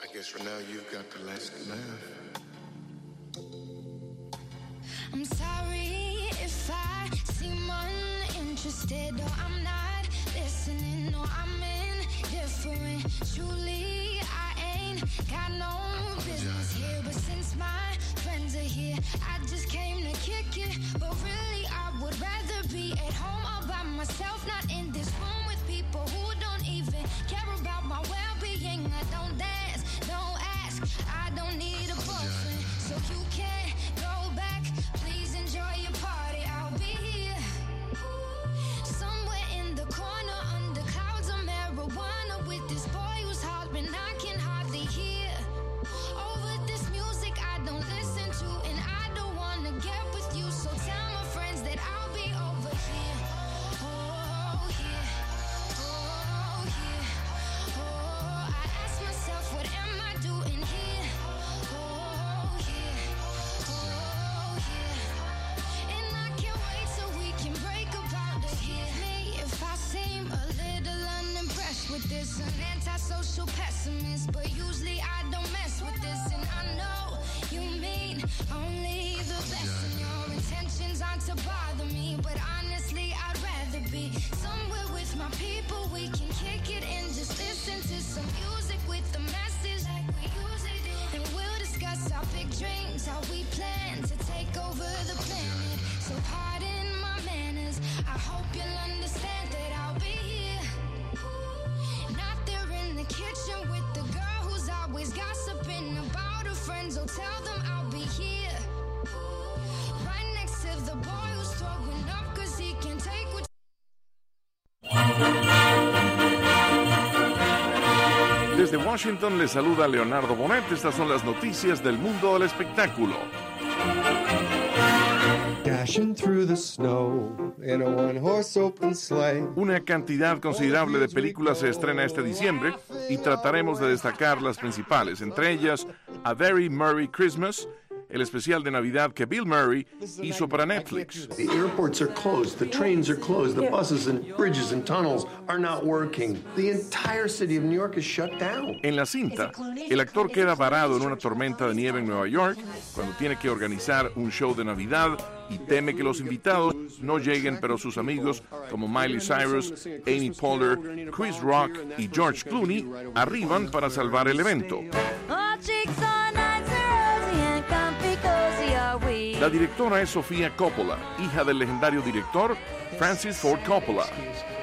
guess for now you've got the last laugh. I'm sorry if I seem uninterested or I'm not listening or I'm indifferent. Truly, I ain't got no business here, but since my friends are here, I just came to kick it. But really, I would rather be at home all by myself, not in this room with people who don't even care about my well-being. I don't dance, don't ask, I don't need a boyfriend, so you can't go back. Please enjoy your party, I'll be here somewhere in the corner under clouds of marijuana with this boy who's hollering I can hardly hear. Over this music I don't listen to, and I don't wanna get with you, so tell my friends that I'll be over here. Oh yeah, oh yeah, oh, I ask myself what am I doing here. Oh yeah, oh yeah, and I can't wait till we can break up out of here. Me if I seem a little unimpressed with this, an antisocial pessimist, but usually I don't mess with this, and I know you mean only the best, and your intentions aren't to bother me, but honestly I'd rather be somewhere with my people. We can kick it and just listen to some music with the message like we usually do, and we'll discuss our big dreams, how we plan to take over the planet. So pardon my manners, I hope you'll understand that I'll be here, not there in the kitchen with the girl who's always gossiping about her friends. Oh, tell them I'll be here right next to the boy who's throwing up cause he can take what. Desde Washington les saluda Leonardo Bonet. Estas son las noticias del mundo del espectáculo. Dashing through the snow in a one-horse open sleigh. Una cantidad considerable de películas se estrena este diciembre y trataremos de destacar las principales, entre ellas A Very Merry Christmas, el especial de Navidad que Bill Murray hizo para Netflix. The airports are closed, the trains are closed, the buses and bridges and tunnels are not working. The entire city of New York is shut down. En la cinta, el actor queda varado en una tormenta de nieve en Nueva York cuando tiene que organizar un show de Navidad y teme que los invitados no lleguen, pero sus amigos como Miley Cyrus, Amy Poehler, Chris Rock y George Clooney arriban para salvar el evento. La directora es Sofía Coppola, hija del legendario director Francis Ford Coppola.